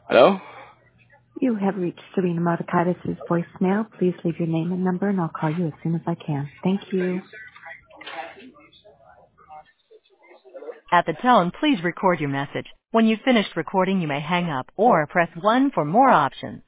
Hello? You have reached Serena Martikaitis' voicemail. Please leave your name and number, and I'll call you as soon as I can. Thank you. At the tone, please record your message. When you've finished recording, you may hang up or press 1 for more options.